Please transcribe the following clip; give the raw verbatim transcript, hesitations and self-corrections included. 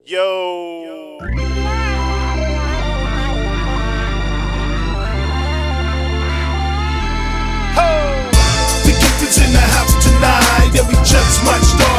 Yo. The gift is in the house tonight, and we just might start.